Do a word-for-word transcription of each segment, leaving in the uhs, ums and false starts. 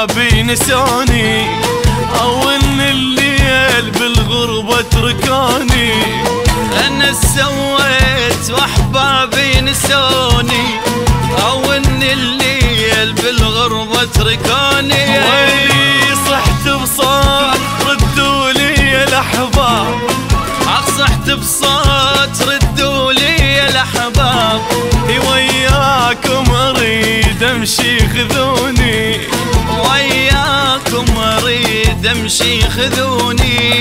واحبابي نسوني، او ان الليل بالغربة تركوني. انا سويت واحبابي نسوني، او ان الليل بالغربة تركوني. ويلي صحت بصوت ردوا لي الاحباب، صحت بصوت ردوا لي الاحباب. وياكم اريد امشي خذوني، وياكم اريد امشي خذوني.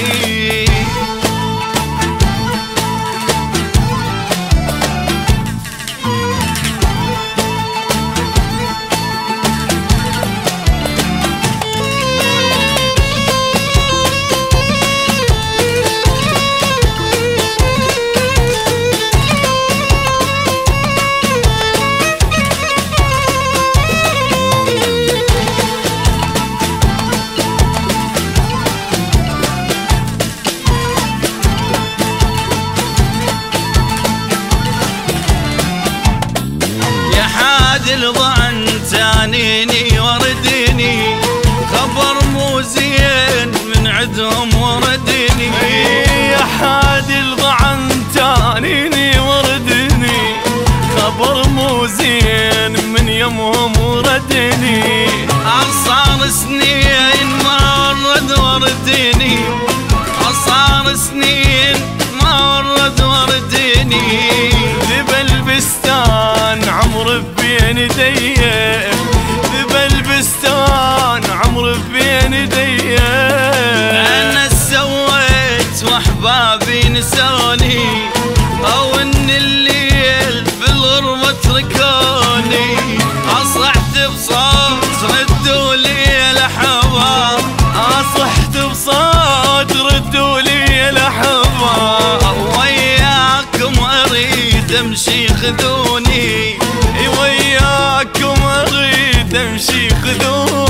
الضعن تانيني وردني، خبر مو زين من عدهم وردني. يا حاد الضعن تانيني وردني، خبر مو زين من يمهم وردني. صار سنين ما ورد وردني، صار سنين ما ورد وردني. ذبى البستان عمر بين يديه، ذبى البستان عمر بين يديه. انا سويت واحبابي نسوني، او ان الليل بالغربة تركوني. اصحت بصوت ردوا لي الاحباب، اصحت بصوت ردوا لي الاحباب. وياكم اريد امشي خذوني، وياكم اريد امشي خذوني.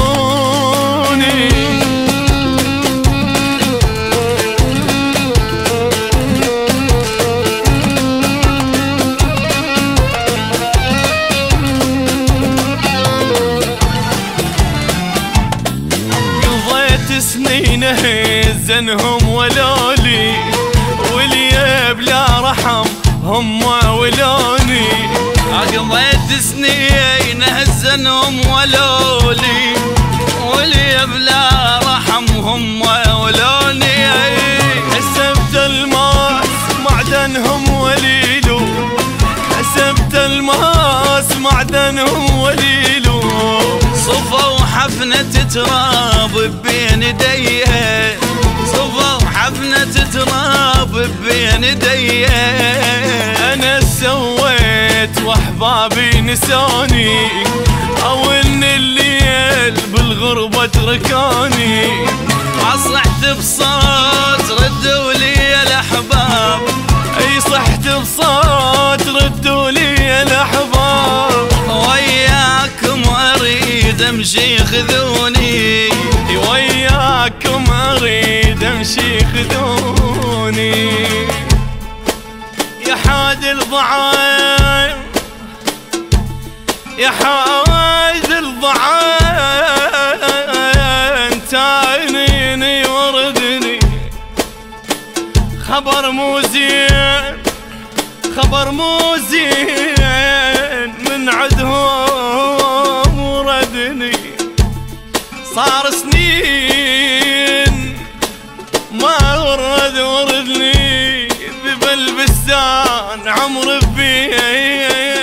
قضيت سنين هزنهم ولولي، واللي بلا رحم هم ولوني. قضيت سنين هزنهم ولولي، واللي بلا رحم هم ولوني. حسبت الماس معدنهم وليلو، حسبت الماس معدنهم وليلو. صفوا حفنة تراب بين يديه، صفوا حفنة تراب بين يديه. انا سويت واحبابي نسوني، او ان الليل بالغربة تركوني. صحت بصوت ردوا لي الاحباب، اي صحت بصوت ردوا لي الاحباب. وياكم اريد امشي خذوني، وياكم اريد امشي خذوني. يا حاد الضعان، يا حاد الضعان تانيني وردني. خبر مو زين، خبر مو زين من عدهم وردني. صار سنين ما ورد وردني، ذبى البستان عمر بيه.